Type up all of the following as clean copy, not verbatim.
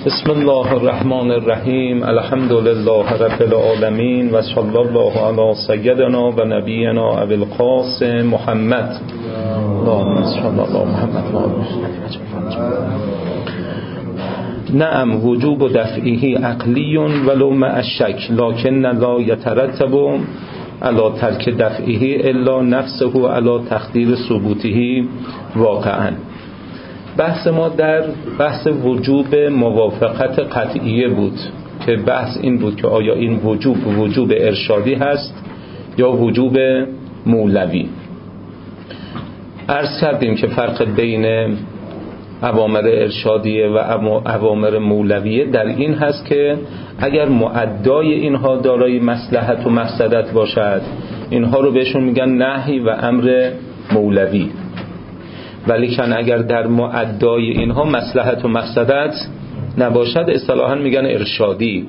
بسم الله الرحمن الرحیم. الحمد لله رب العالمین و صلی الله علی سیدنا و نبینا ابی القاسم محمد. اللهم صل علی محمد و آل محمد. نعم وجوب دفعه عقلی ولو مع الشک لكن لا يترتب على ترک دفعه الا نفسه على تقدیر ثبوته واقعا. بحث ما در بحث وجوب موافقت قطعیه بود که بحث این بود که آیا این وجوب ارشادی هست یا وجوب مولوی. عرض کردیم که فرق بین اوامر ارشادیه و اوامر مولویه در این هست که اگر مؤدای اینها دارای مصلحت و مفسدت باشد اینها رو بهشون میگن نهی و امر مولوی، ولیکن اگر در مؤدای اینها مصلحت و مفسدت نباشد اصطلاحاً میگن ارشادی.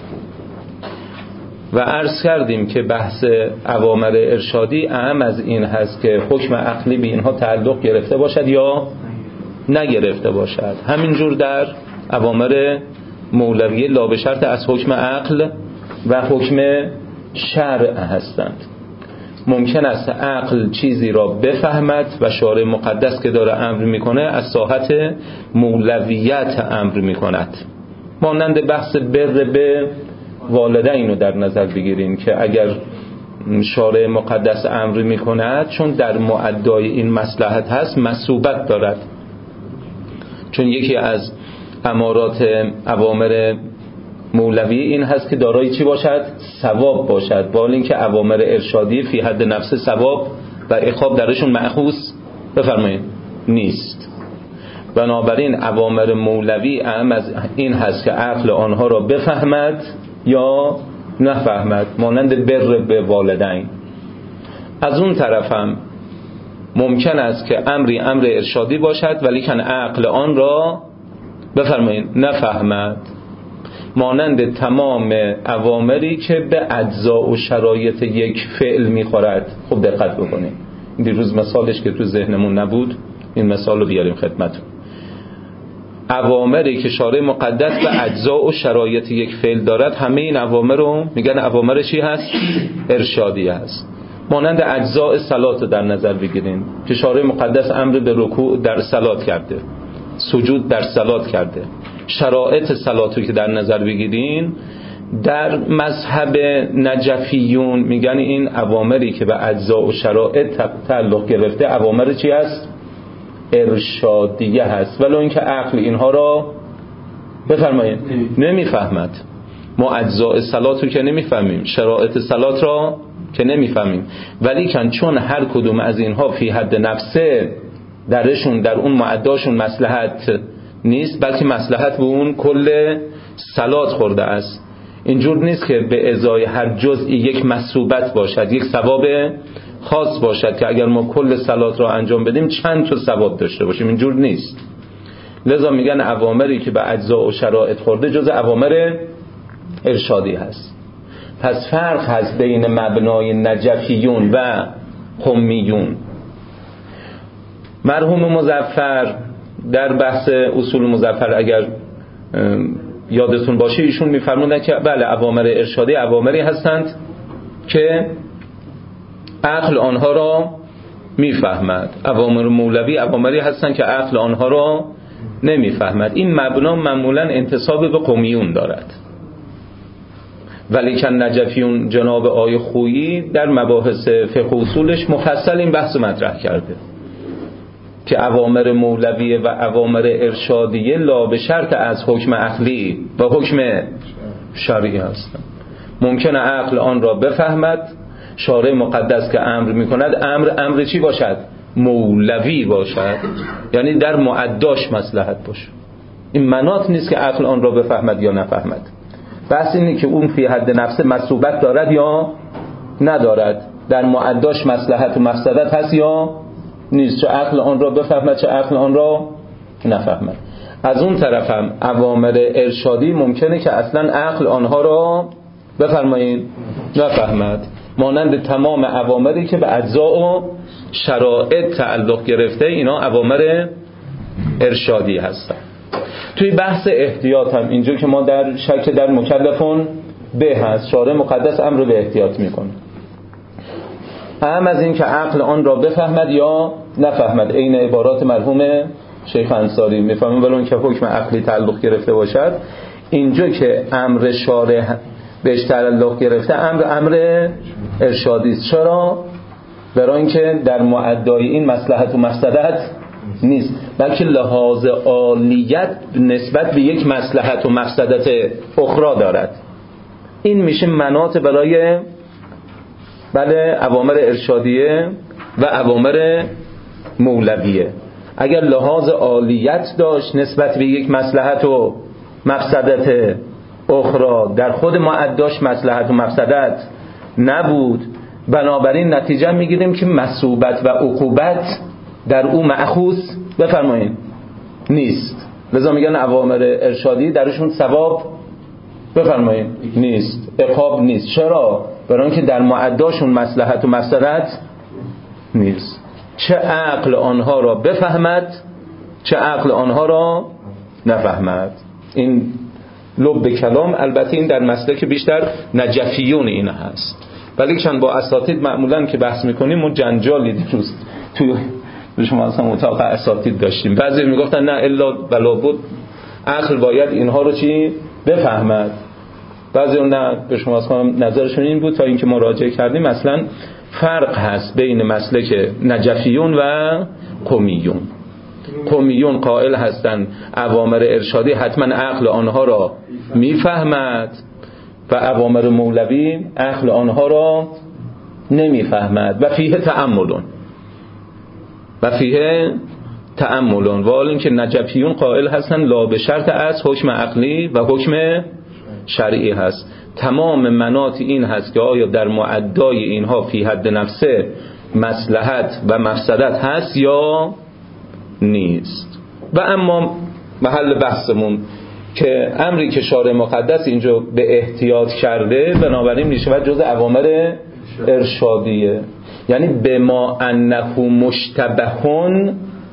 و عرض کردیم که بحث اوامر ارشادی اهم از این هست که حکم عقلی به اینها تعلق گرفته باشد یا نگرفته باشد. همینجور در اوامر مولویه لا به شرط از حکم عقل و حکم شرع هستند. ممکن است عقل چیزی را بفهمد و شارع مقدس که داره امر میکنه از ساحت مولویت امر میکند. مانند بحث بر به والدین رو در نظر بگیریم که اگر شارع مقدس امر میکند چون در مؤدای این مصلحت هست مثوبت دارد، چون یکی از امارات اوامر مولوی این هست که دارای چی باشد؟ ثواب باشد، با اینکه اوامر ارشادی فی حد نفس ثواب و عقاب درشون مأخوذ بفرمایید نیست. بنابراین اوامر مولوی اهم از این هست که عقل آنها را بفهمد یا نفهمد، مانند بر به والدین. از اون طرف هم ممکن است که امری امر ارشادی باشد ولیکن عقل آن را بفرمایید نفهمد، مانند تمام اوامری که به اجزا و شرایط یک فعل میخورد. خب دقت بکنید، دیروز مثالش که تو ذهنمون نبود این مثال رو بیاریم خدمتون. اوامری که شارع مقدس به اجزا و شرایط یک فعل دارد همه این اوامر رو میگن اوامر چی هست؟ ارشادی هست. مانند اجزاء صلات رو در نظر بگیریم که شارع مقدس امر به رکوع در صلات کرده، سجود در صلات کرده. شرایط صلاتو که در نظر بگیرین در مذهب نجفیون میگن این اوامری که به اجزا و شرایط تعلق گرفته اوامر چی هست؟ ارشادیه هست، ولی اینکه عقل اینها را بفرمایید نمیفهمد. ما اجزاء صلاتو که نمیفهمیم، شرایط صلات را که نمیفهمیم، ولیکن چون هر کدوم از اینها فی حد نفسه درشون در اون معداشون مصلحت نیست بلکه مصلحت به اون کل صلات خورده است. اینجور نیست که به ازای هر جزئی یک مثوبت باشد، یک ثواب خاص باشد که اگر ما کل صلات را انجام بدیم چند تا ثواب داشته باشیم. اینجور نیست. لذا میگن اوامری که به اجزا و شرایط خورده جز اوامر ارشادی هست. پس فرق هست بین مبنای نجفیون و قمیون. مرحوم مظفر در بحث اصول مظفر اگر یادتون باشه ایشون میفرمودن که بله اوامر ارشادی اوامری هستند که عقل آنها را میفهمد، اوامر مولوی اوامری هستند که عقل آنها را نمیفهمد. این مبنا معمولا انتساب به قمیون دارد، ولیکن نجفیون جناب آی خویی در مباحث فقه اصولش مفصل این بحث مطرح کرده که اوامر مولویه و اوامر ارشادیه لا به شرط از حکم عقلی و حکم شرعی هستند. ممکنه عقل آن را بفهمد، شارع مقدس که امر میکند امر چی باشد؟ مولوی باشد، یعنی در مؤداش مصلحت باشه. این مناط نیست که عقل آن را بفهمد یا نفهمد، بحث اینه که اون فی حد نفس مثوبت دارد یا ندارد، در مؤداش مصلحت و مفسدت هست یا نیست، چه عقل آن را بفهمد چه عقل آن را نفهمد. از اون طرف هم اوامر ارشادی ممکنه که اصلا عقل آنها را بفرمایید نفهمد، مانند تمام اوامری که به اجزا و شرایط تعلق گرفته اینا اوامر ارشادی هستند. توی بحث احتیاط هم اینجا که ما در شک در مکلفون به هست، شارع مقدس امر به احتیاط میکنه، هم از این که عقل آن را بفهمد یا نفهمد. این عبارات مرحوم شیخ انصاری میفهمن ولون که حکم عقلی تعلق گرفته باشد، اینجا که امر شارع بهش تعلق گرفته امر ارشادی است. چرا؟ برای اینکه در معدای این مصلحت و مفسدت نیست، بلکه لحاظ عالیت نسبت به یک مصلحت و مفسدت اخرى دارد. این میشه مناط برای اوامر ارشادیه و اوامر مولویه. اگر لحاظ عالیت داشت نسبت به یک مصلحت و مفسدت اخرى، در خود معداش مصلحت و مفسدت نبود، بنابراین نتیجه میگیریم که مثوبت و عقوبت در او مأخوذ بفرمایید نیست. لذا میگن اوامر ارشادی درشون ثواب بفرمایید نیست، عقاب نیست. چرا؟ برای اینکه در معداشون مصلحت و مفسدت نیست. چه عقل آنها را بفهمد، چه عقل آنها را نفهمد. این لب کلام. البته این در مسلک بیشتر نجفیون این هست، ولی چند با اساتید معمولا که بحث میکنیم ما جنجالی دیروز توی شما اصلا اتاق اساتید داشتیم. بعضی میگفتن نه الا بلا بود عقل باید اینها رو چی بفهمد، بعضی نه به شما اصلا نظرشون این بود. تا اینکه مراجعه کردیم اصلا فرق هست بین مسلک نجفیون و قمیون. قمیون قائل هستن اوامر ارشادی حتما عقل آنها را میفهمد و اوامر مولوی عقل آنها را نمیفهمد و فیه تأملون و حال اینکه نجفیون قائل هستن لا به شرط از حکم عقلی و حکم شرعی هست. تمام مناط این هست که آیا در معدای اینها فی حد نفسه مصلحت و مفسدت هست یا نیست. و اما محل بحثمون که امری که شارع مقدس اینجا به احتیاط کرده بنابراین میشه جز اوامر ارشادیه، یعنی به ما انه مشتبهون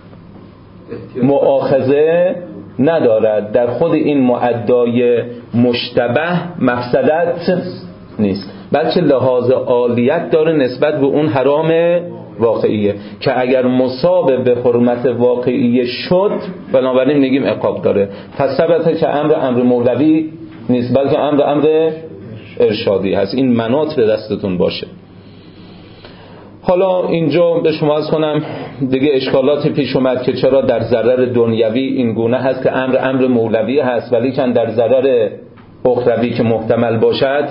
مؤاخذه ندارد، در خود این معدای مشتبه مفسدت نیست، بلکه لحاظ عالیت داره نسبت به اون حرام واقعیه که اگر مصاب به حرمت واقعیه شد بنابراین میگیم عقاب داره. پس ثبته که امر مولوی نیست بلکه امر ارشادی هست. این مناط به دستتون باشه. حالا اینجا به شما از کنم دیگه اشکالاتی پیش اومد که چرا در ضرر دنیوی این گونه هست که امر مولوی هست ولی که در ضرر اخروی که محتمل باشد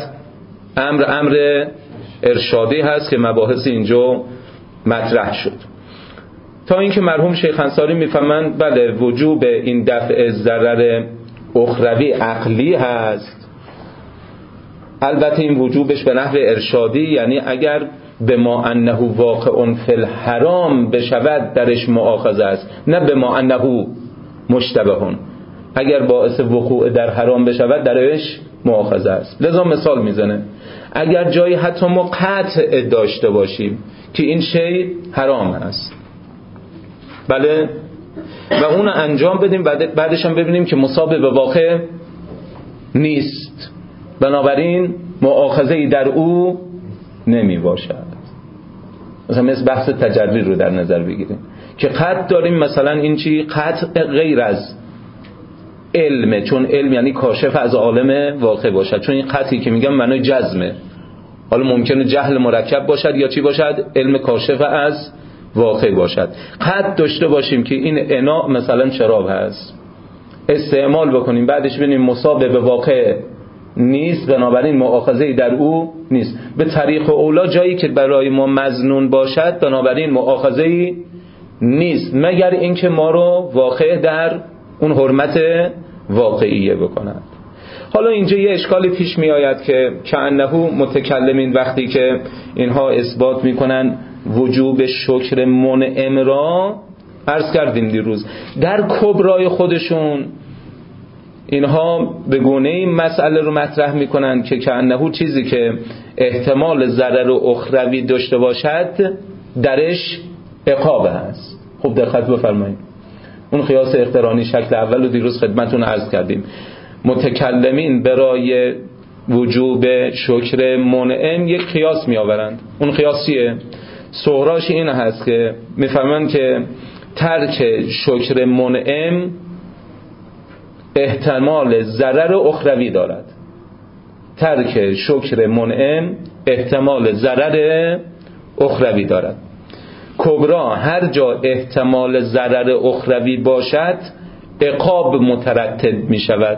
امر ارشادی هست که مباحث اینجا مطرح شد. تا اینکه مرحوم شیخ انصاری میفهمند بله وجوب این دفع ضرر اخروی عقلی هست، البته این وجوبش به نحو ارشادی، یعنی اگر به ما انه واقع فی الحرام بشود درش مؤاخذه است، نه به ما انه مشتبهون اگر باعث وقوع در حرام بشود درش مؤاخذه است. لذا مثال میزنه اگر جایی حتی ما قطع داشته باشیم که این شی حرام است بله و اون انجام بدیم بعدش هم ببینیم که مصاب به واقع نیست بنابراین مؤاخذه‌ای در او نمی باشد. مثل بحث تجری رو در نظر بگیریم که قطع داریم، مثلا این چی قطع غیر از علمه، چون علم یعنی کاشف از عالم واقع باشد، چون این قطعی که میگم معنی جزمه. حالا ممکنه جهل مرکب باشد یا چی باشد علم کاشف از واقع باشد. قطع داشته باشیم که این اناء مثلا شراب هست استعمال بکنیم بعدش ببینیم مصاب به واقع نیست بنابراین مؤاخذه‌ای در او نیست. به طریق اولا جایی که برای ما مظنون باشد بنابراین مؤاخذه‌ای نیست مگر اینکه ما رو واقع در اون حرمت واقعیه بکند. حالا اینجا یه اشکالی پیش می آید که کأنه متکلمین وقتی که اینها اثبات میکنن وجوب شکر منعم را، عرض کردیم دیروز در کبرای خودشون اینها به گونه‌ای مسئله رو مطرح میکنن که کأنه چیزی که احتمال ضرر و اخروی داشته باشد درش عقاب هست. خب دقت بفرمایید اون قیاس اقترانی شکل اول رو دیروز خدمتون عرض کردیم. متکلمین برای وجوب شکر منعم یک قیاس می آورند. اون قیاس چیه؟ سغراش این هست که میفهمن که ترک شکر منعم احتمال ضرر اخروی دارد. ترک شکر منعم احتمال ضرر اخروی دارد. کبرا هر جا احتمال ضرر اخروی باشد عقاب مترتب می شود.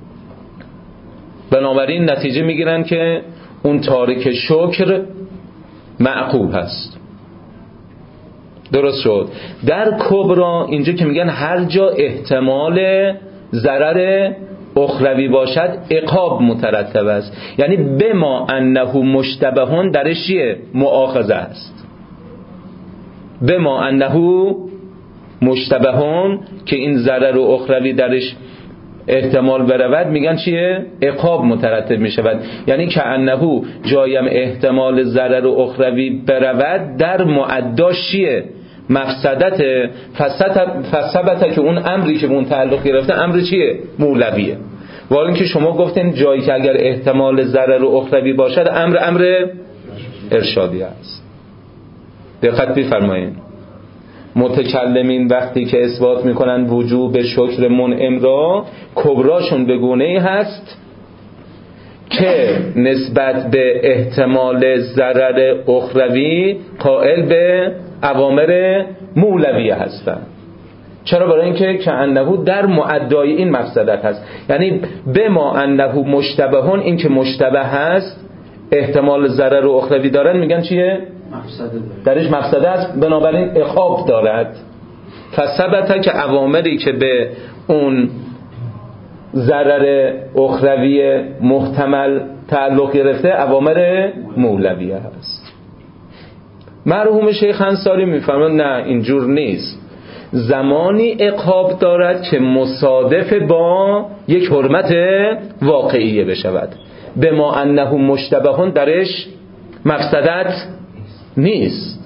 بنابراین نتیجه می گیرن که اون تارک شکر معقوب هست. درست شد. در کبرا اینجا که میگن هر جا احتمال ضرر اخروی باشد عقاب مترتب است، یعنی بما انه مشتبهون درش چیه؟ مؤاخذه است. بما انه مشتبهون که این ضرر اخروی درش احتمال برود میگن چیه؟ عقاب مترتب میشود. یعنی که انه جایم احتمال ضرر اخروی برود در معداش چیه؟ مفسدت. فثبت که اون امری که به اون تعلق گرفته امر چیه؟ مولویه. ولی اینکه شما گفتین جایی که اگر احتمال ضرر اخروی باشد امر ارشادی است. دقت بفرمایید. متکلمین وقتی که اثبات میکنن وجوب شکر منعم را، کبراشون به گونه‌ای هست که نسبت به احتمال ضرر اخروی قائل به اوامر مولویه هستند. چرا؟ برای اینکه کأنه در معدای این مفسدت هست. یعنی بما انه مشتبهون، این که مشتبه هست احتمال ضرر اخروی دارن میگن چیه؟ درش مفسده است، بنابراین عقاب دارد. فثبت که اوامری که به اون ضرر اخروی محتمل تعلق گرفته اوامر مولویه هست. مرحوم شیخ انصاری میفرماید نه اینجور نیست. زمانی عقاب دارد که مصادف با یک حرمت واقعیه بشود. بما انه مشتبهون درش مفسدت نیست.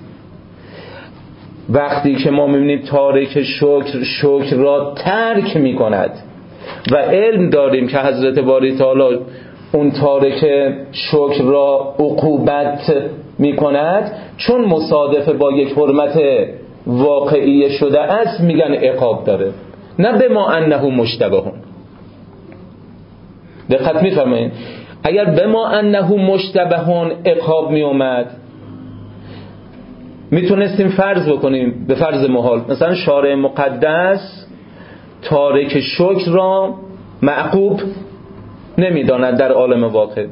وقتی که ما میبینیم تارک شکر را ترک میکند و علم داریم که حضرت باری تعالی اون تارک شکر را عقوبت میکند، چون مصادف با یک حرمت واقعی شده است میگن عقاب داره، نه به ما انه مشتبهون. دقت میفرمایید. اگر به ما انه مشتبهون عقاب میومد میتونستیم فرض بکنیم به فرض محال، مثلا شارع مقدس تارک شکر را معقوب نمیداند در عالم واقع،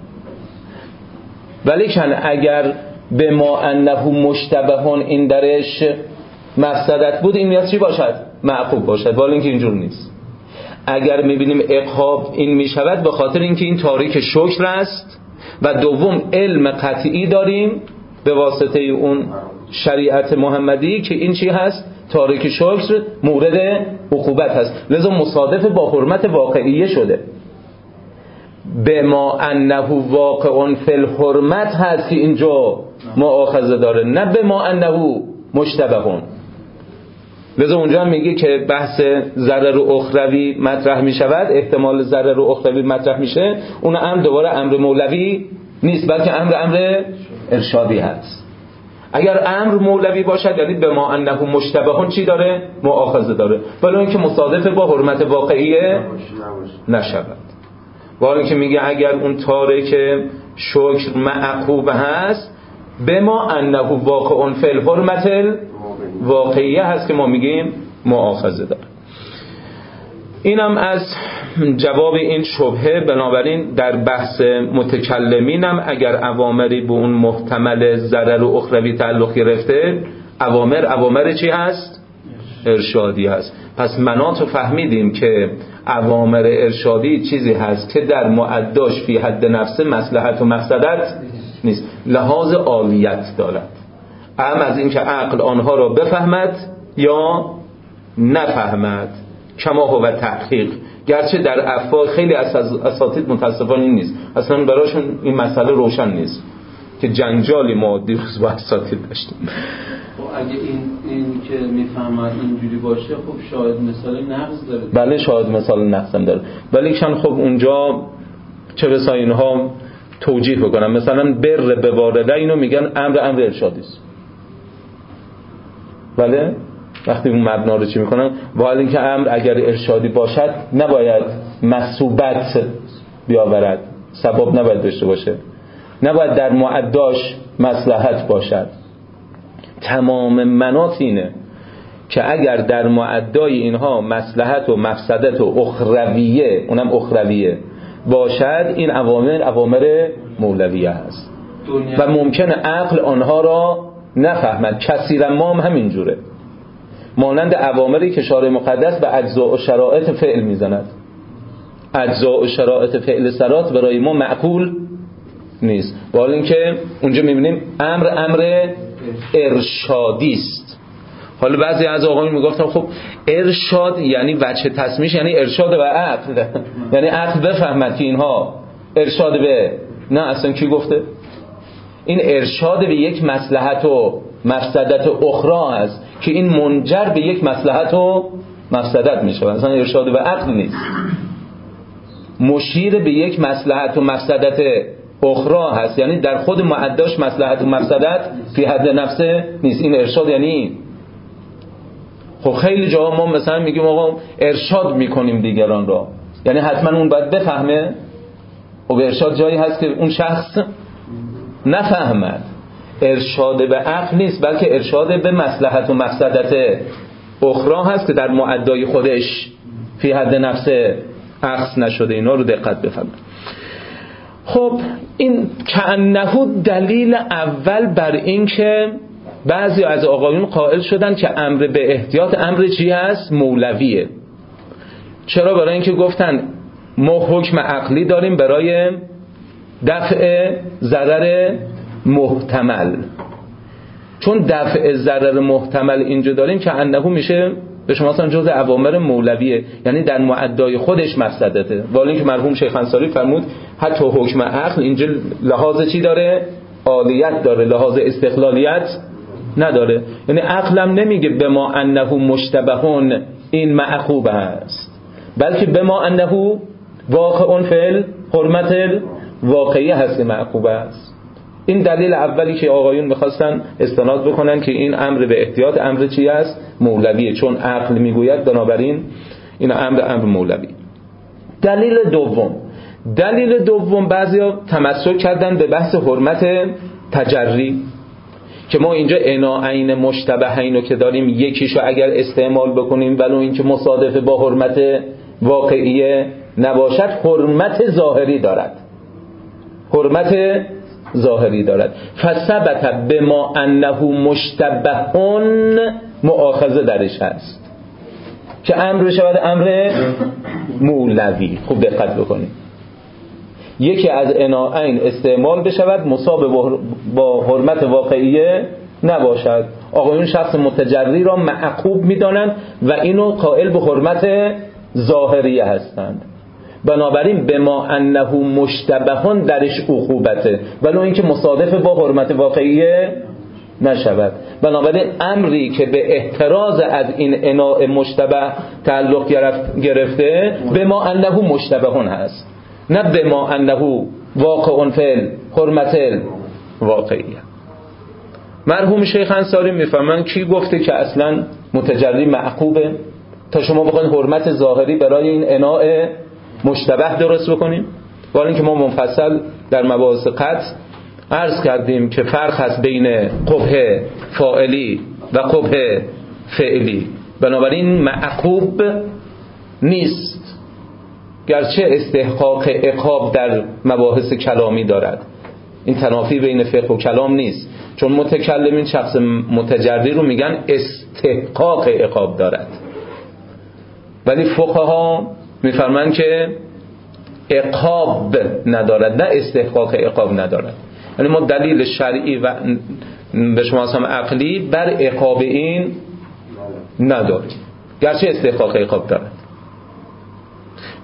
ولیکن اگر به ما انه مشتبهون این درش مفسدت بود این میاد چی باشد؟ معقوب باشد. ولی اینکه اینجور نیست. اگر میبینیم عقاب این میشود به خاطر اینکه این تارک شکر است و دوم علم قطعی داریم به واسطه اون شریعت محمدی که این چی هست؟ تارک شکر مورد عقوبت هست، لذا مصادف با حرمت واقعیه شده. به ما انه واقع فی الحرمت هست که اینجا مؤاخذه داره، نه به ما انه مشتبهون. لذا اونجا میگه که بحث ضرر اخروی مطرح میشود، احتمال ضرر اخروی مطرح میشه، اون امر دوباره امر مولوی نیست بلکه امر ارشادی هست. اگر امر مولوی باشد یعنی به ما انه مشتبهون چی داره؟ مؤاخذه داره، ولی اینکه مصادف با حرمت واقعیه نشود. ولی اینکه میگه اگر اون تارک شکر معقوب هست به ما انه واقع فی الحرمت واقعیه هست که ما میگیم مؤاخذه داره. اینم از جواب این شبهه. بنابراین در بحث متکلمینم اگر اوامری به اون محتمل ضرر و اخروی تعلق گرفته، اوامر چی هست؟ ارشادی هست. پس مناطو فهمیدیم که اوامر ارشادی چیزی هست که در معداش فی حد نفس مصلحت و مفسدت نیست، لحاظ عالیت دارد. اهم از این که عقل آنها را بفهمد یا نفهمد، کما هو تحقیق. گرچه در افواه خیلی از اساتید متاسفانه این نیست، اصلا براشون این مسئله روشن نیست. که جنجالی ما دیروز با اساتید داشتیم. اگه این که میفهمد اینجوری باشه خب شاهد مثال نقض داره. بله شاهد مثال نقض هم داره، ولی چون خب اونجا چه بسا اینها توجیه بکنم، مثلا بر به والده اینو میگن امر ارشادی است. بله وقتی اون مبنا رو چی میکنن، با اینکه امر اگر ارشادی باشد نباید مثوبت بیاورد، سبب نباید داشته باشه، نباید در معداش مصلحت باشد. تمام مناط اینه که اگر در معدای اینها مصلحت و مفسدت و اخرویه، اونم اخرویه باشد، این اوامر مولویه هست و ممکنه عقل آنها را نفهمد. کثیرا ما هم همینجوره، مانند اوامری که شارع مقدس به اجزاء و شرایط فعل میزند. اجزاء و شرایط فعل صلات برای ما معقول نیست، با اینکه اونجا میبینیم امر ارشادی است. حالا بعضی از آقایون میگفتن خب ارشاد یعنی وجه تصمیش، یعنی ارشاد به عقل، یعنی عقل بفهمد که اینها ارشاد به، نه اصلا کی گفته؟ این ارشاد به یک مصلحت و مفسدت اخرى است که این منجر به یک مصلحت و مفسدت میشه، اصلا ارشاد به عقل نیست. مشیر به یک مصلحت و مفسدت اخرى هست، یعنی در خود معداش مصلحت و مفسدت فی حد نفسه نیست. این ارشاد یعنی خب خیلی جاها ما مثلا میگیم آقا ارشاد میکنیم دیگران را، یعنی حتما اون باید بفهمه. و به ارشاد جایی هست که اون شخص نفهمد. ارشاد به عقل نیست، بلکه ارشاد به مصلحت و مفسدت اخرى هست که در معدای خودش فی حد نفسه عکس نشده. اینا رو دقت بفهمید. خب این کأنه دلیل اول بر این که بعضی از آقایون قائل شدن که امر به احتیاط امر چی هست؟ مولویه. چرا؟ برای اینکه گفتن ما حکم عقلی داریم برای دفع ضرر محتمل. چون دفع ضرر محتمل اینجا داریم که انه میشه به شما اصلا جزء اوامر مولویه، یعنی در معدای خودش مفسدته. ولی اینکه مرحوم شیخ انصاری فرمود حتی حکم عقل اینجا لحاظ چی داره؟ عالیت داره، لحاظ استقلالیت نداره. یعنی عقلم نمیگه به ما انه مشتبهون این معقوب است، بلکه به ما انه واقع فعل حرمت واقعی هست معقوب است. این دلیل اولی که آقایون میخواستن استناد بکنن که این امر به احتیاط امر چی است؟ مولویه، چون عقل میگوید بنابراین این امر مولوی. دلیل دوم بعضیا تمسک کردن به بحث حرمت تجری که ما اینجا عناعین مشتبهین رو که داریم یکیشو اگر استعمال بکنیم ولو اینکه مصادف با حرمت واقعیه نباشد حرمت ظاهری دارد. فثبت بما انه مشتبهون مؤاخذه درش هست که امر بشود امر مولوی. خوب دقت بکنید، یکی از عناعین استعمال بشود مصاب با حرمت واقعیه نباشد. آقایون شخص متجری را معقوب میدانند و اینو قائل به حرمت ظاهریه هستند. بنابراین به ما انه مشتبهان درش عقوبته ولو اینکه مصادف با حرمت واقعیه نشود. بنابراین امری که به احتراز از این عناع مشتبه تعلق گرفته به ما انه مشتبهان هست، نه به ما انه واقع فعل حرمت واقعیه. مرحوم شیخ انصاری میفهمن کی گفته که اصلا متجری معقوبه تا شما بخواید حرمت ظاهری برای این عناع مشتبه درست بکنیم؟ ولی اینکه ما مفصل در مباحث قطع عرض کردیم که فرق هست بین قبح فاعلی و قبح فعلی. بنابراین معقوب نیست، گرچه استحقاق عقاب در مباحث کلامی دارد. این تنافی بین فقه و کلام نیست، چون متکلمین شخص متجری رو میگن استحقاق عقاب دارد، ولی فقها میفرمان که عقاب ندارد، نه استحقاق عقاب ندارد. یعنی ما دلیل شرعی و به شما هم عقلی بر عقاب این نداریم، گرچه استحقاق عقاب دارد.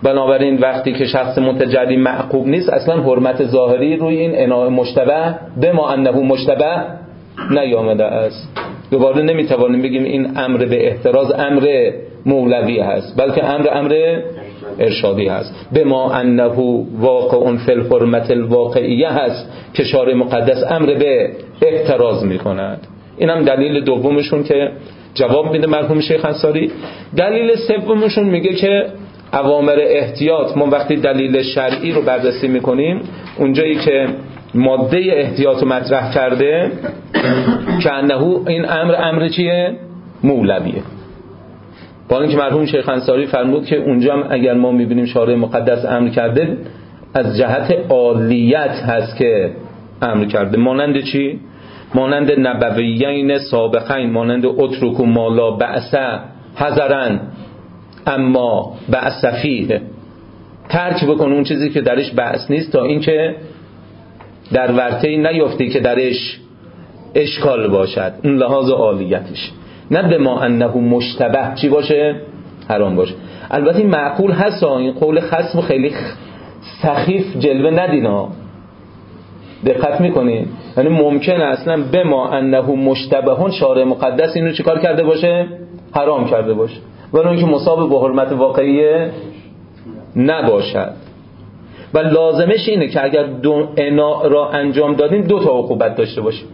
بنابراین وقتی که شخص متجری معقوب نیست، اصلا حرمت ظاهری روی این اناء مشتبه به ما انه مشتبه نیامده است. دوباره نمیتوانیم بگیم این امر به احتراز امر مولوی هست، بلکه امر ارشادی هست. به ما انه واقع فی الحرمت الواقعیه هست که شارع مقدس امر به احتراز میکند. این هم دلیل دومشون که جواب میده مرحوم شیخ انصاری. دلیل سومشون میگه که اوامر احتیاط، ما وقتی دلیل شرعی رو بررسی میکنیم، اونجایی که ماده احتیاط رو مطرح کرده که انه این امر چیه؟ مولویه. با اینکه مرحوم شیخ انصاری فرمود که اونجا هم اگر ما میبینیم شارع مقدس امر کرده، از جهت عالیت هست که امر کرده. مانند چی؟ مانند نبویین سابقین، مانند اترکوا ما لا بأس حذرا اما بأس فیه، ترک بکن اون چیزی که درش بأس نیست تا اینکه در ورطه‌ای نیفتی که درش اشکال باشد. این لحاظ عالیتش. نه به ما انه مشتبه چی باشه؟ حرام باشه. البته این معقول هست، این قول خصم خیلی سخیف جلوه ندینا، دقت میکنین؟ یعنی ممکنه اصلا به ما انه مشتبهون شارع مقدس اینو چیکار کرده باشه؟ حرام کرده باشه، ولی اینکه مصاب به حرمت واقعیه نباشد. و لازمش اینه که اگر دو انا را انجام دادیم 2 تا عقوبت داشته باشیم.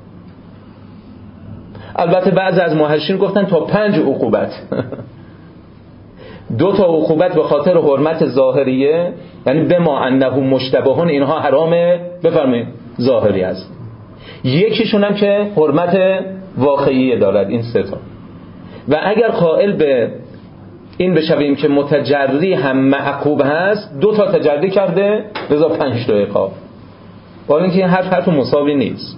البته بعضی از محشرین گفتن تا 5 عقوبت 2 تا عقوبت به خاطر حرمت ظاهریه، یعنی به ما انه مشتبهون اینها حرامه، بفرمایید ظاهری است. یکیشون هم که حرمت واقعیه دارد، این 3 تا. و اگر قائل به این بشویم که متجری هم معقوب هست، 2 تا تجری کرده لذا 5 تا عقاب، با اینکه این حرف مساوی نیست.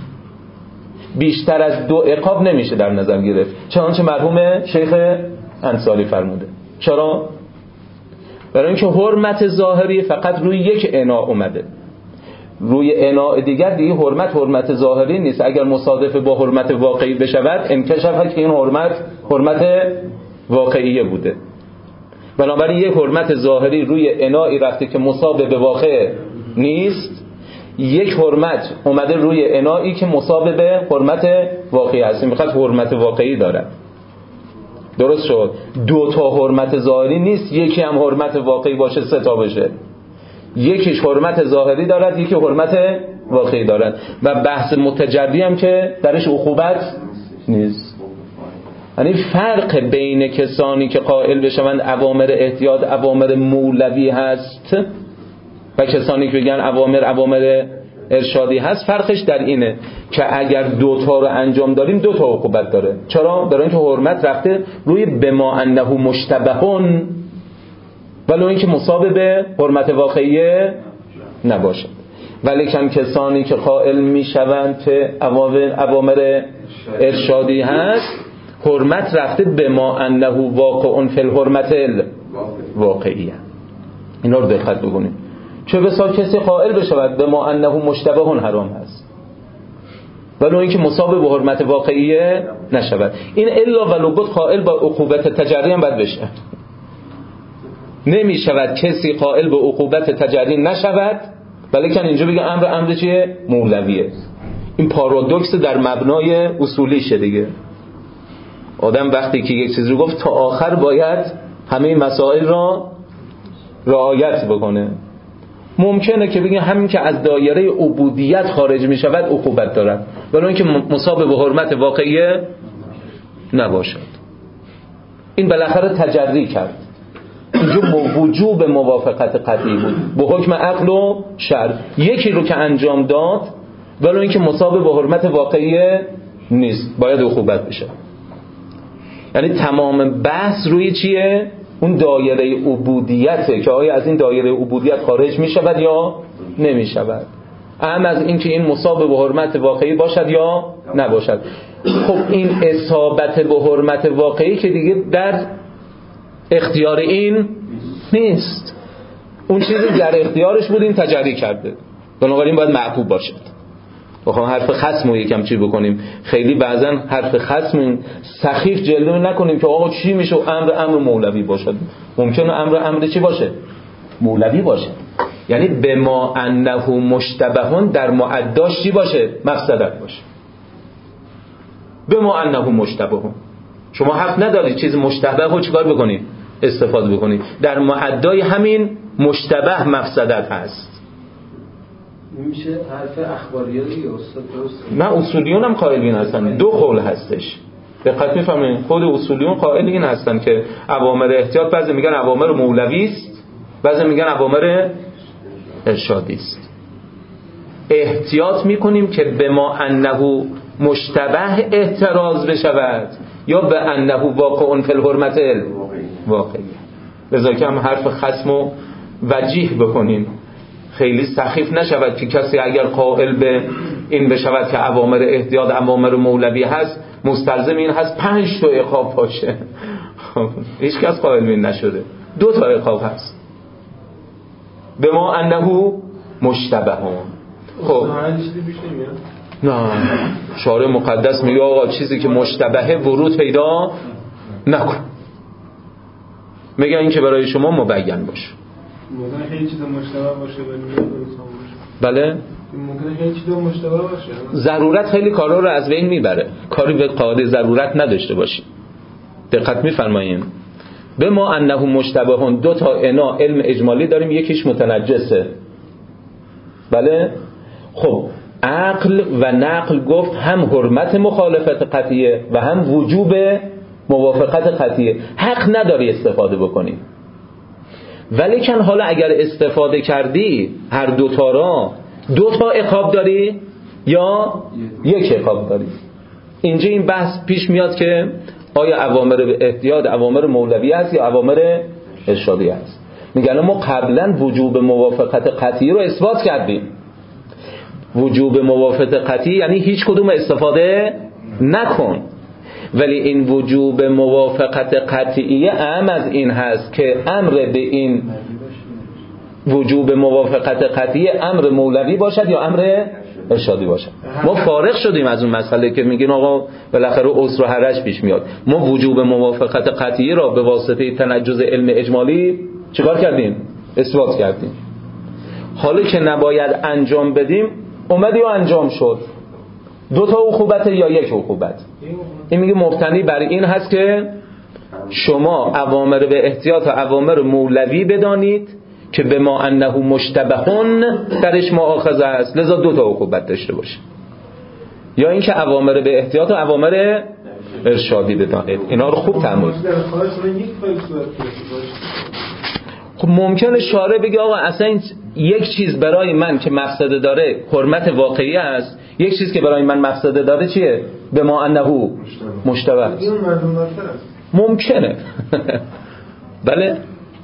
بیشتر از 2 عقاب نمیشه در نظر گرفت، چنانچه مرحوم شیخ انصاری فرموده. چرا؟ برای اینکه حرمت ظاهری فقط روی یک انا اومده، روی انا دیگر دیگه حرمت ظاهری نیست. اگر مصادف با حرمت واقعی بشود، انکشف که این حرمت واقعیه بوده. بنابراین یک حرمت ظاهری روی انایی رفته که مصاب به واقع نیست، یک حرمت اومده روی انایی که مصاب به حرمت واقعی هست، میخواد حرمت واقعی دارد. درست شد؟ 2 تا حرمت ظاهری نیست، یکی هم حرمت واقعی باشه 3 تا بشه. یکیش حرمت ظاهری دارد، یکی حرمت واقعی دارد. و بحث متجری هم که درش عقوبت نیست. یعنی فرق بین کسانی که قائل بشوند اوامر احتیاط اوامر مولوی هست و کسانی که بگن اوامر ارشادی هست، فرقش در اینه که اگر 2 تا رو انجام داریم 2 تا عقوبت داره. چرا؟ برای اینکه حرمت رفته روی بما انه مشتبهون، ولی اینکه مصاب به حرمت واقعیه نباشه. ولی کسانی که قائل میشوند که اوامر ارشادی هست، حرمت رفته بما انه واقع فی الحرمت الواقعیه. اینا رو دقت بکنید. چه بسا کسی قائل بشود به ما انه مشتبهون حرام هست، ولی اینکه مصاب به حرمت واقعیه نشود. این الا ولو بود قائل با عقوبت تجری هم باید بشه. نمی شود کسی قائل به عقوبت تجری نشود، ولی کن اینجا بگه امر چیه؟ مولویه. این پارادوکس در مبنای اصولیشه دیگه. آدم وقتی که یک چیز رو گفت تا آخر باید همه مسائل را رعایت بکنه. ممکنه که بگیم همین که از دایره عبودیت خارج می شود عقوبت دارد، ولی اینکه مصاب به حرمت واقعیه نباشد. این بالاخره تجری کرد. اینجا وجوب موافقت قطعی بود با حکم عقل و شرع. یکی رو که انجام داد، ولی اینکه مصاب به حرمت واقعیه نیست، باید عقوبت بشه. یعنی تمام بحث روی چیه؟ اون دایره عبودیته که آیا از این دایره عبودیت خارج می شود یا نمی شود. اهم از این که این مصاب به حرمت واقعی باشد یا نباشد. خب این اصابت به حرمت واقعی که دیگه در اختیار این نیست. اون چیزی در اختیارش بود این تجری کرده، بنابراین باید معقوب باشد. بخوام حرف خصم رو یکم چی بکنیم، خیلی بعضا حرف خصم سخیف جلوه نکنیم که آقا چی میشه امر مولوی باشد. ممکنه امر چی باشه؟ مولوی باشه. یعنی به ما انه مشتبهون در معداش چی باشه؟ مفسدت باشه. به ما انه مشتبهون، شما حق ندارید چیز مشتبه رو چیکار بکنید؟ استفاده بکنید. در معدای همین مشتبه مفسدت هست. میشه حرف اخباریه دیگه استاد، درست؟ نه اصولیون هم قائل این هستن، دو قول هستش. دقت می‌فرمایید خود اصولیون قائل این هستن که اوامر احتیاط بعضی میگن اوامر مولوی است، بعضی میگن اوامر ارشادی است. احتیاط میکنیم که به ما انه مشتبه احتراز بشود یا به انه واقع فی الحرمت واقعی. لذا که هم حرف خصم و وجیح بکنیم، خیلی سخیف نشود که کسی اگر قائل به این بشود که اوامر احتیاط اوامر مولوی هست، مستلزم این هست 5 تا عقاب باشه. هیچ کس قائل به این نشده. 2 تا عقاب هست. به ما انه مشتبهون. خب نه، شارع مقدس میگه آقا چیزی که مشتبهه ورود پیدا نکن، میگه این که برای شما مبین باشه. ممکنه خیلی چیزا مشتبه باشه ولی بله ممکنه خیلی چیزا مشتبه باشه. ضرورت خیلی کارا رو از بین میبره، کاری به قاعده ضرورت نداشته باشیم. دقت میفرماییم به ما انه مشتبهون 2 تا انا علم اجمالی داریم، یکیش متنجسه. بله خب عقل و نقل گفت هم حرمت مخالفت قطعیه و هم وجوب موافقت قطعیه، حق نداری استفاده بکنی. ولیکن حالا اگر استفاده کردی هر 2 تا را 2 تا عقاب داری یا 1 عقاب داری. اینجا این بحث پیش میاد که آیا اوامر احتیاط اوامر مولوی است یا اوامر ارشادی است. میگن ما قبلا وجوب موافقت قطعی رو اثبات کردیم. وجوب موافقت قطعی یعنی هیچ کدوم استفاده نکن، ولی این وجوب موافقت قطعی اهم از این هست که امر به این وجوب موافقت قطعی امر مولوی باشد یا امر ارشادی باشد. ما فارغ شدیم از اون مسئله که میگین آقا بالاخره عسر و حرج پیش میاد. ما وجوب موافقت قطعی را به واسطه تنجز علم اجمالی چیکار کردیم؟ اثبات کردیم. حالا که نباید انجام بدیم اومدی و انجام شد. 2 تا عقوبت یا 1 عقوبت. این میگه مبتنی بر این هست که شما اوامر به احتیاط و اوامر مولوی بدانید که به ما انه مشتبهون درش مؤاخذه است، لذا 2 تا عقوبت داشته باشه. یا اینکه اوامر به احتیاط و اوامر ارشادی بدانید. اینا رو خوب تأمل. خب ممکنه شارع بگه آقا اصلا این یک چیز برای من که مفسده داره حرمت واقعی است، یک چیز که برای من مفسده داره چیه؟ به ما انه مشتبه است. ممکنه. بله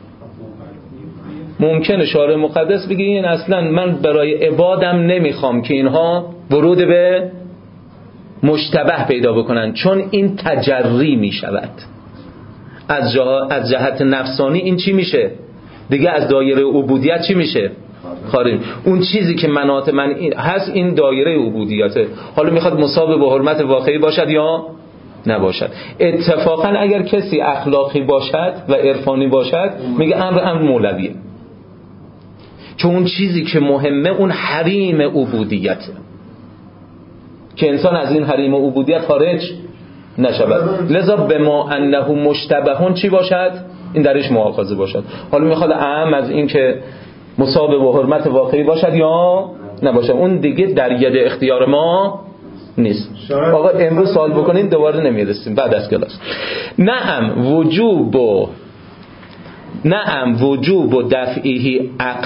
ممکنه شارع مقدس بگه این اصلا من برای عبادم نمیخوام که اینها ورود به مشتبه پیدا بکنن، چون این تجری میشود از جهت نفسانی. این چی میشه؟ دیگه از دایره عبودیت چی میشه؟ خارج. اون چیزی که مناط من هست این دایره عبودیته. حالا میخواد مصاب به حرمت واقعی باشد یا نباشد. اتفاقا اگر کسی اخلاقی باشد و عرفانی باشد میگه امر مولویه، چون اون چیزی که مهمه اون حریم عبودیته که انسان از این حریم عبودیت خارج نشود. لذا به ما انه مشتبهون چی باشد؟ این درش مؤاخذه باشد. حالا میخواد اهم از این که مصاب به حرمت واقعی باشد یا نباشد، اون دیگه در ید اختیار ما نیست. آقا امروز سوال بکنین دوباره نمیرسیم بعد از کلاس. نعم وجوب دفعه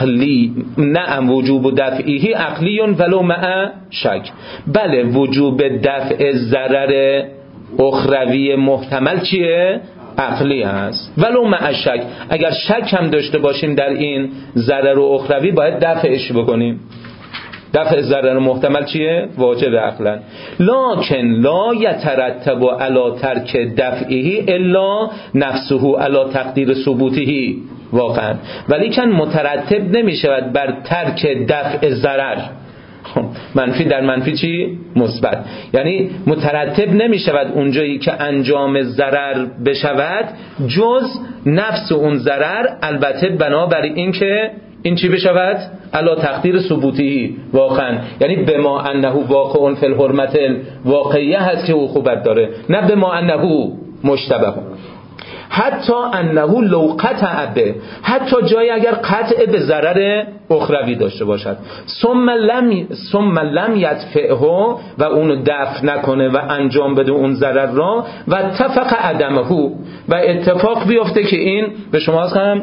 عقلی ولو مع شک. بله وجوب دفع ضرر اخروی محتمل چیه؟ عقلی هست. ولو مع شک، اگر شک هم داشته باشیم در این ضرر اخروی باید دفعش بکنیم. دفع ضرر محتمل چیه؟ واجب عقلا. لکن لا یترتب علی ترک دفعه الا نفسه علی تقدیر ثبوته. واقعا ولیکن مترتب نمی شود بر ترک دفع ضرر منفی در منفی چی؟ مثبت. یعنی مترتب نمی شود اونجایی که انجام ضرر بشود جز نفس اون ضرر، البته بنابر این که این چی بشود؟ علا تقدیر ثبوتی واقعا، یعنی بما انه واقع فی الحرمت واقعیه هست که او خوبت داره، نه بما انه مشتبه. حتی انه لو قطع به، حتی جایی اگر قطع به ضرر اخروی داشته باشد، ثم لم یدفعه و اونو دفع نکنه و انجام بده اون ضرر را، و اتفق عدمه و اتفاق بیفته که این به شما از کنم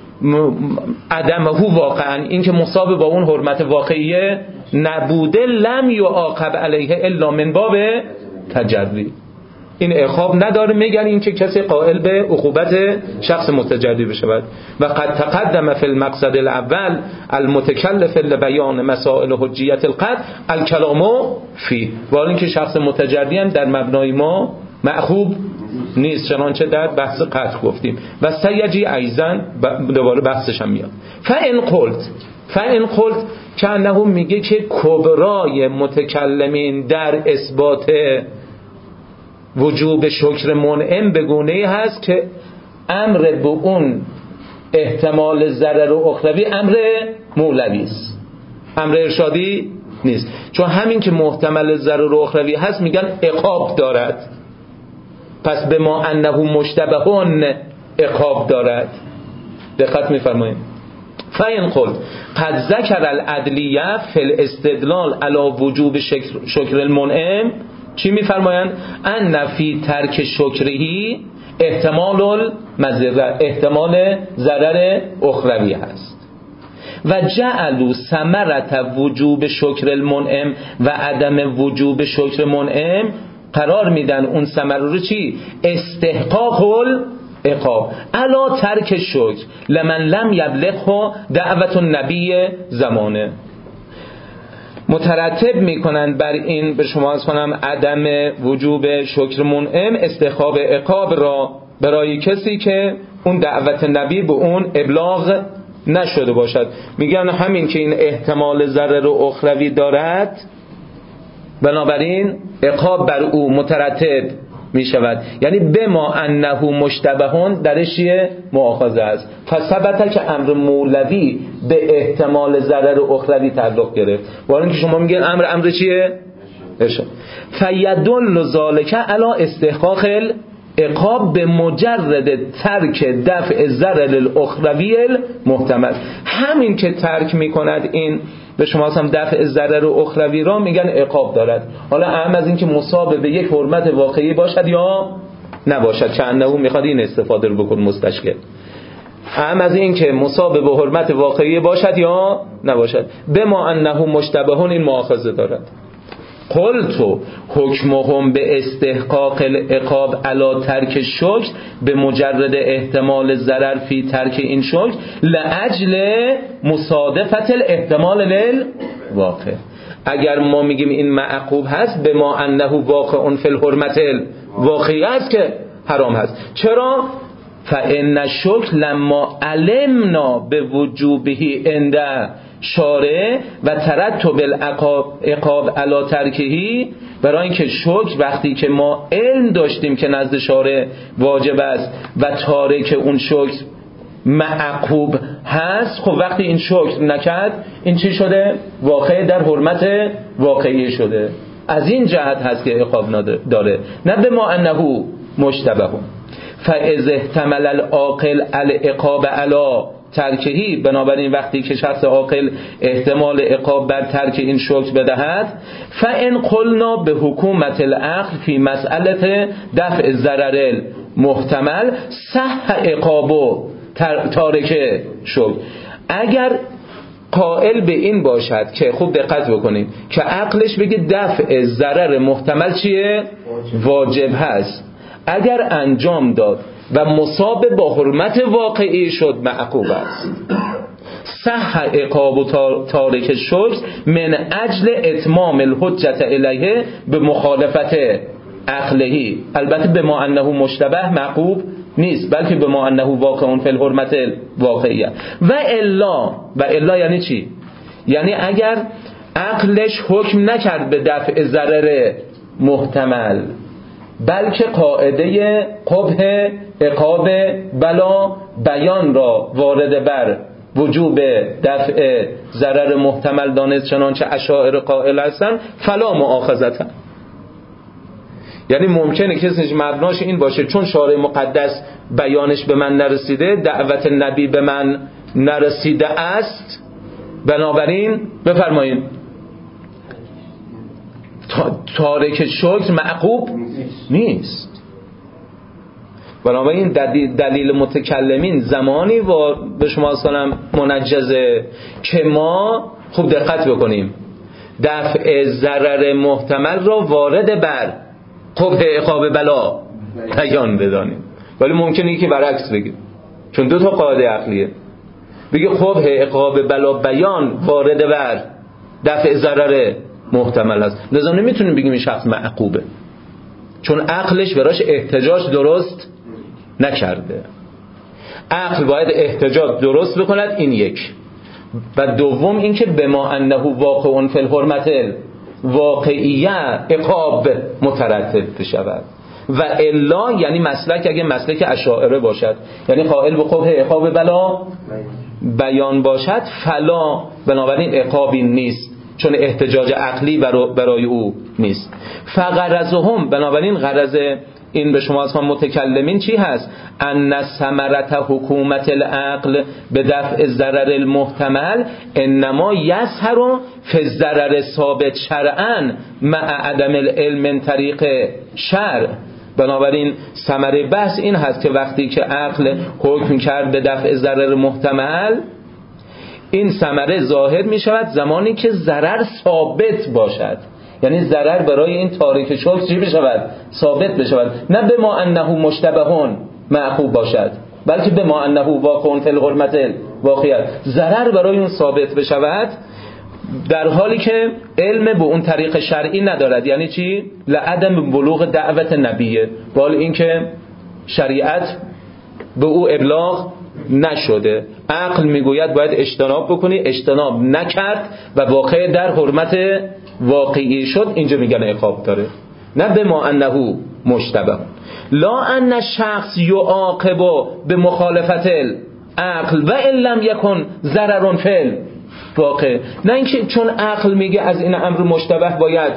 عدمه واقعا، این که مصاب با اون حرمت واقعیه نبوده، لم یعاقب علیه الا من باب تجری، این عقاب نداره مگر این که کسی قائل به عقوبت شخص متجری بشود. و قد تقدم فی المقصد الاول المتکلف لبیان مسائل حجیت القطع الکلام فی، ولی اینکه شخص متجری هم در مبنای ما معقوب نیست، چنانچه در بحث قطع گفتیم. و سیجی ایضا دوباره بحثش هم میاد. فان قلت که انه میگه که کبرای متکلمین در اثبات وجوب شکر منعم به گونه‌ای هست که امر به اون احتمال ضرر و اخروی امر مولوی است، امر ارشادی نیست. چون همین که محتمل ضرر و اخروی هست میگن عقاب دارد، پس به ما انه مشتبهون عقاب دارد. دقت می‌فرمایید. فین قلت قد ذکر العدلیه فی الاستدلال علی وجوب شکر المنعم، چی می‌فرمایند؟ ان فی ترک شکرهی احتمال المضره، احتمال ضرر اخروی هست. و جعلوا ثمرة وجوب شکر المنعم و عدم وجوب شکر منعم، قرار میدن اون ثمره رو چی؟ استحقاق العقاب علا ترک شکر لمن لم یبلغه دعوت النبی زمانه. مترتب میکنند بر این به شما از کنم عدم وجوب شکر منعم استحقاق عقاب را برای کسی که اون دعوت نبی به اون ابلاغ نشده باشد. میگن همین که این احتمال ضرر و اخروی دارد، بنابراین عقاب بر او مترتب می شود. یعنی بما انه مشتبهون درش مؤاخذه است. فثبت که امر مولوی به احتمال ضرر اخروی تعلق گرفت، ولی اینکه شما میگین امر چیه؟ فیدل ذالک علی استحقاق العقاب به مجرد ترک دفع ضرر الاخروی المحتمل. همین که ترک میکند این به شما هم دفع ضرر اخروی را میگن عقاب دارد. حالا اهم از این که مصاب به یک حرمت واقعی باشد یا نباشد، چند میخواد این استفاده رو بکن مستشکل، اهم از این که مصاب به حرمت واقعی باشد یا نباشد. بما انه مشتبهون این مؤاخذه دارد. قلتو حکمهم به استحقاق العقاب علی ترک شکر به مجرد احتمال ضرر فی ترک این شکر لاجل مصادفت الاحتمال للواقع. اگر ما میگیم این معقوب هست به ما انه واقع فی الحرمت واقعی است که حرام هست. چرا؟ فان الشکر لما علمنا به وجوبه عند شارع و ترتب العقاب علی ترکهی، برای اینکه شکر وقتی که ما علم داشتیم که نزد شارع واجب است و تارک اون شکر معقوب هست، خب وقتی این شکر نکرد این چی شده؟ واقع در حرمت واقعی شده. از این جهت هست که عقاب داره، نه به ما انه مشتبه. فاذا احتمل العاقل العقاب علی ترکهی، بنابراین وقتی که شخص عاقل احتمال عقاب بر ترک این شکر بدهد، فان قلنا به حکومت العقل فی مسئله دفع ضرر محتمل صح عقابو تارک شکر. اگر قائل به این باشد که خوب دقت بکنید که عقلش بگه دفع ضرر محتمل چیه؟ واجب هست، اگر انجام داد و مصاب با حرمت واقعی شد معقوب است. صح عقاب تارک شکر من اجل اتمام الحجت الیه به مخالفت عقلهی. البته به ما انه مشتبه معقوب نیست، بلکه به ما انه واقع فی الحرمت واقعیه. و الا یعنی چی؟ یعنی اگر عقلش حکم نکرد به دفع ضرر محتمل، بلکه قاعده قبح عقاب بلا بیان را وارد بر وجوب دفع ضرر محتمل دانست، چنانچه اشاعره قائل هستند فلا مؤاخذة. یعنی ممکنه کسی مبناش این باشه چون شارع مقدس بیانش به من نرسیده، دعوت نبی به من نرسیده است، بنابراین بفرمایید تارک شکر معقوب نیست. بنابراین دلیل متکلمین زمانی و به شما سلام منجزه که ما خوب دقت بکنیم دفع ضرر محتمل را وارد بر قبح عقاب بلا بیان بدانیم. ولی ممکنه یکی برعکس بگه، چون دو تا قاعده عقلیه، بگه قبح عقاب بلا بیان وارد بر دفع ضرر محتمل است، لذا نمیتونیم بگیم این شخص معقوبه، چون عقلش براش احتجاج درست نکرده. عقل باید احتجاج درست بکند، این یک. و دوم این که بما انه واقع فی الحرمت واقعیه عقاب مترتب بشود و الا، یعنی مسلک اگه مسلک اشاعره باشد، یعنی قائل به قبح عقاب بلا بیان باشد، فلا بنابراین عقابی نیست، چون احتجاج عقلی برای او نیست. فغرضهم بنابراین غرض این به شما از متکلمین چی هست؟ ان ثمرت حکومت العقل به دفع ضرر المحتمل انما یظهر فی الضرر ثابت شرعا مع عدم العلم من طریق شرع. بنابراین ثمره بحث این هست که وقتی که عقل حکم کرد به دفع ضرر محتمل، این ثمره ظاهر می شود زمانی که ضرر ثابت باشد، یعنی ضرر برای این تارک شکر چی بشود؟ ثابت بشود، نه به ما انه مشتبهون معقوب باشد، بلکه به ما انه واقع فی الحرمت واقعیت، ضرر برای اون ثابت بشود در حالی که علم به اون طریق شرعی ندارد. یعنی چی؟ لعدم بلوغ دعوت نبیه، ولی این که شریعت به او ابلاغ نشده. عقل میگوید باید اجتناب بکنی، اجتناب نکرد و واقع در حرمت واقعی شد، اینجا میگن عقاب داره، نه به ما انه مشتبه. لا ان شخص یعاقب به مخالفت العقل و ان لم یکن ضرر فی واقع، نه اینکه چون عقل میگه از این امر مشتبه باید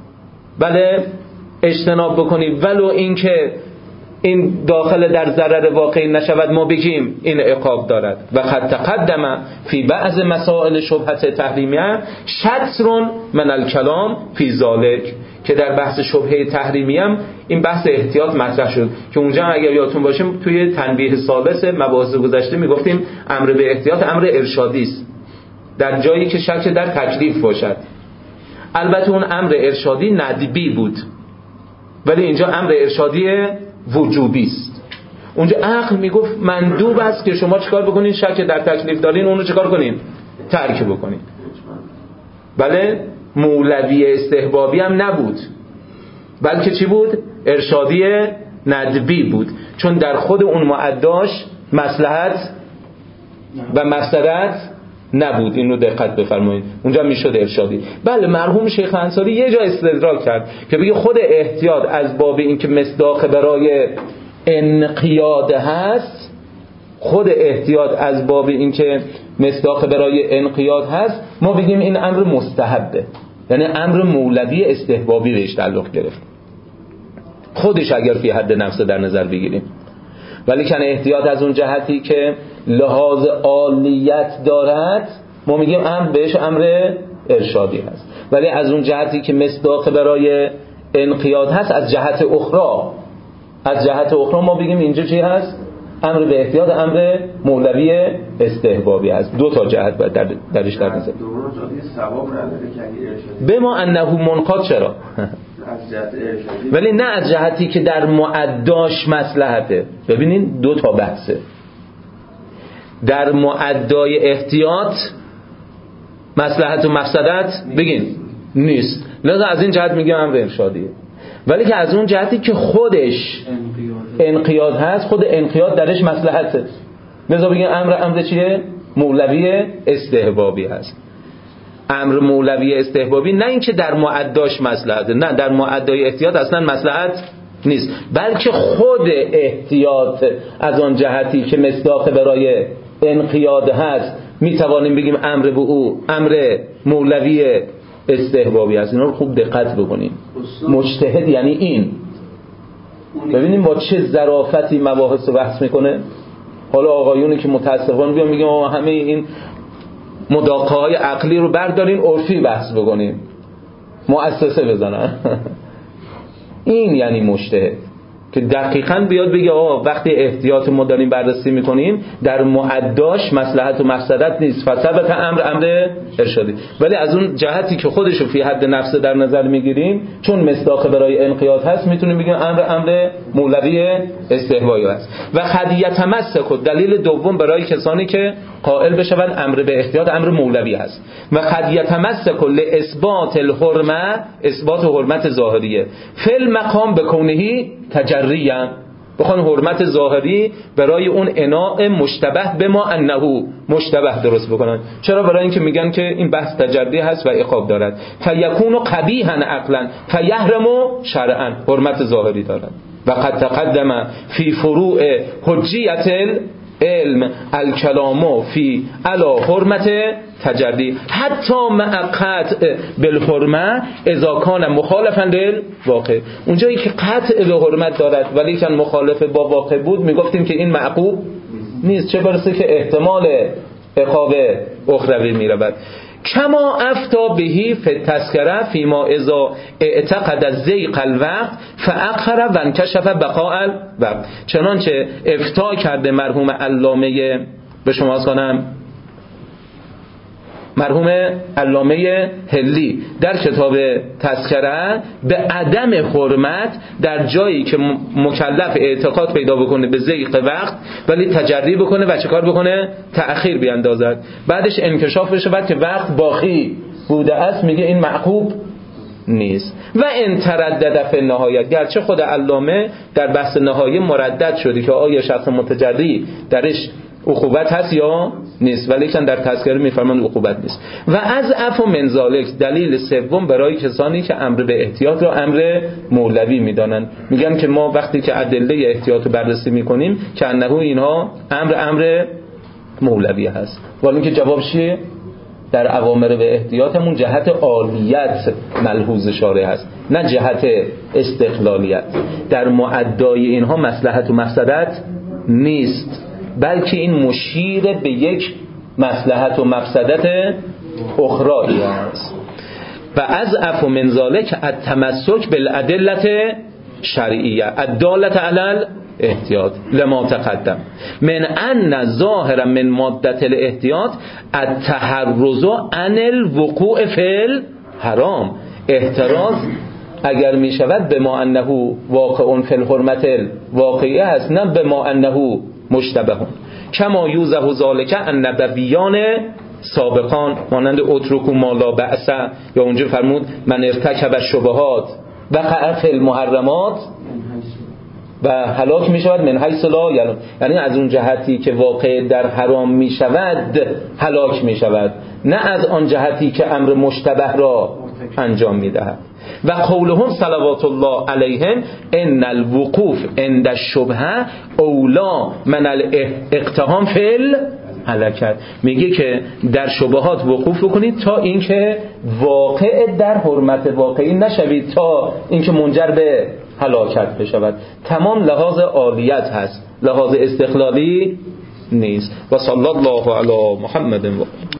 بله اجتناب بکنی ولو اینکه این داخل در ضرر واقعی نشود ما بگیم این عقاب دارد. و قد تقدم فی بعض مسائل شبهت تحریمیه شطر من الکلام فی ذالک، که در بحث شبهه تحریمیه هم این بحث احتیاط مطرح شد که اونجا اگر یادتون باشه توی تنبیه ثالث مباحث گذشته میگفتیم امر به احتیاط امر ارشادی است در جایی که شک در تکلیف باشد. البته اون امر ارشادی ندبی بود، ولی اینجا امر ارشادی وجوبی است. اونجا عقل میگفت مندوب است که شما چیکار بکنین؟ شک در تکلیف دارین، اونو چیکار کنین؟ ترک بکنین. بله مولوی استحبابی هم نبود، بلکه چی بود؟ ارشادی ندبی بود، چون در خود اون معداش مصلحت و مفسدت نبود. اینو دقت بفرمایید، اونجا میشد ارشادی. بله مرحوم شیخ انصاری یه جا استدلال کرد که بگه خود احتیاط از باب این که مصداق برای انقیاد هست، خود احتیاط از باب این که مصداق برای انقیاد هست، ما بگیم این امر مستحبه، یعنی امر مولوی استحبابی بهش تعلق گرفت خودش اگر فی حد نفس در نظر بگیریم. ولی کن احتیاط از اون جهتی که لحاظ عالیت دارد ما میگیم امر بهش امر ارشادی هست، ولی از اون جهتی که مصداق برای انقیاد هست از جهت اخرى ما بگیم اینجا چی هست؟ امر به احتیاط امر مولوی استحبابی هست. دو تا جهت باید درش در نظر به ما انه منقاد. چرا؟ ولی نه از جهتی که در معداش مصلحته. ببینین دو تا بحثه. در معدای احتیاط مصلحت و مفسدت بگین نیست، لذا از این جهت میگم امر ارشادیه. ولی که از اون جهتی که خودش انقیاد هست، خود انقیاد درش مصلحته، لذا بگیم امر چیه؟ مولوی استحبابی هست. امر مولوی استحبابی، نه اینکه در معداش مصلحته، نه در معدای احتیاط اصلا مصلحت نیست، بلکه خود احتیاط از آن جهتی که مصداق برای انقیاد هست میتوانیم بگیم امر به او امر مولوی استحبابی است. اینا رو خوب دقت بکنیم. مجتهد یعنی این. ببینیم با چه ظرافتی مباحث رو بحث میکنه. حالا آقایونی که متاسفانه بیان میگن همه این مداقه های عقلی رو بردارین عرفی بحث بکنیم، مؤسسه بزنن. این یعنی مجتهد که دقیقاً بیاد بگه وقتی احتیاط ما داریم بررسی میکنیم در معداش مصلحت و مفسدت نیست، فثبت امر ارشادی. ولی از اون جهتی که خودشو فی حد نفس در نظر میگیریم، چون مصداق برای انقیاد هست، میتونیم بگیم امر مولوی استحبابی است. و قد یتمسک، دلیل دوم برای کسانی که قائل بشوند امر به احتیاط امر مولوی هست. و قد یتمسک لاثبات الحرمه، اثبات حرمت ظاهریه، فی المقام بکونهی تجریاً، بخوان حرمت ظاهری برای اون اناء مشتبه به ما انه مشتبه درست بکنن. چرا؟ برای اینکه میگن که این بحث تجری هست و عقاب دارد. فیکون قبیحا عقلا فیحرم شرعا، حرمت ظاهری دارد. و قد تقدم فی فروع حجیت علم الکلام فی علا حرمت تجری حتی مع قطع بالحرمه اذا کان مخالفا للواقع. اونجایی که قطع به حرمت دارد ولی که مخالف با واقع بود، میگفتیم که این معقوب نیست، چه برسه که احتمال عقاب اخروی میرود. کما افتا بهی فی التذکره فیما اذا اعتقد الزیق الوقت فاخر و انکشف بقاء الوقت، چنانچه افتا کرده مرحوم علامه به شما کنم مرحوم علامه هلی در کتاب تذکره به عدم حرمت در جایی که مکلف اعتقاد پیدا بکنه به ضیق وقت ولی تجری بکنه و چه کار بکنه؟ تأخیر بیاندازد، بعدش انکشاف بشه بعد که وقت باقی بوده است، میگه این معقوب نیست. و ان تردد فی نهایت، گرچه خود علامه در بحث نهایی مردد شده که آیا شخص متجری درش عقوبت هست یا نیست، ولی که در تذکره میفرمان عقوبت نیست. و از عفو من ذالک، دلیل سوم برای کسانی که امر به احتیاط را امر مولوی میدانند، میگن که ما وقتی که ادله احتیاط رو بررسی میکنیم که انه اینها امر مولوی هست. ولی که جواب چیه؟ در اوامر به احتیاطمون جهت عالیت ملحوظ شارع هست، نه جهت استقلالیت. در معدای اینها مصلحت و مفسدت نیست، بلکه این مشیر به یک مصلحت و مفسدت اخرایی است. و از عفو من ذالک التمسک بالادله شرعیه الداله علی احتیاط لما تقدم من ان ظاهرا من ماده الاحتیاط التحرز عن الوقوع فی الحرام. احتراز اگر می شود به ما انه واقع فی الحرمت واقعی است، نه به ما انه مشتبه. کما یوزه ذالک النبویان سابقان مانند اترکوا ما لا بأس، یا اونجا فرمود من ارتکب الشبهات وقع فی المحرمات و هلاک می شود من حیث لا یعلم، یعنی از اون جهتی که واقع در حرام می شود هلاک می شود، نه از آن جهتی که امر مشتبه را انجام می دهد. و قولهم صلوات الله علیهم ان الوقوف عند الشبهه اولا من الاقتحام فی الهلکت، میگه که در شبهات وقوف بکنید تا اینکه واقع در حرمت واقعی نشوید، تا اینکه منجر به هلاکت بشود. تمام لحاظ عالیت هست، لحاظ استقلالی نیست. و صلی الله علی محمد و